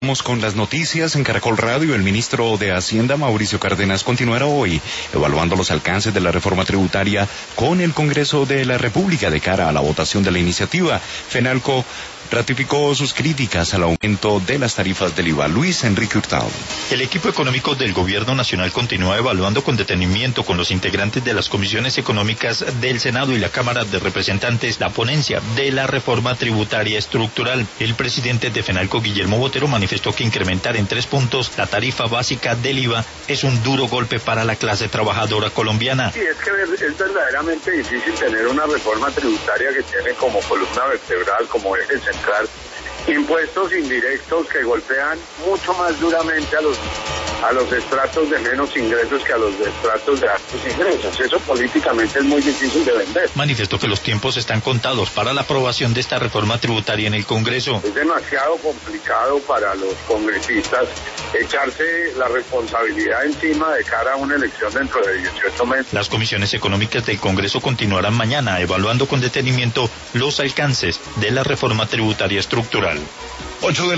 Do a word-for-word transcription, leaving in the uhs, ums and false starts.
Vamos con las noticias en Caracol Radio. El ministro de Hacienda, Mauricio Cárdenas, continuará hoy evaluando los alcances de la reforma tributaria con el Congreso de la República de cara a la votación de la iniciativa. FENALCO ratificó sus críticas al aumento de las tarifas del I V A. Luis Enrique Hurtado. El equipo económico del Gobierno Nacional continúa evaluando con detenimiento con los integrantes de las comisiones económicas del Senado y la Cámara de Representantes la ponencia de la reforma tributaria estructural. El presidente de FENALCO, Guillermo Botero, manifestó que incrementar en tres puntos la tarifa básica del I V A es un duro golpe para la clase trabajadora colombiana. Sí, es que es verdaderamente difícil tener una reforma tributaria que tiene como columna vertebral, como eje central, impuestos indirectos que golpean mucho más duramente a los a los estratos de menos ingresos que a los de estratos de altos ingresos. Eso políticamente es muy difícil de vender. Manifestó que los tiempos están contados para la aprobación de esta reforma tributaria en el Congreso. Es demasiado complicado para los congresistas echarse la responsabilidad encima de cara a una elección dentro de dieciocho meses. Las comisiones económicas del Congreso continuarán mañana evaluando con detenimiento los alcances de la reforma tributaria estructural. ocho de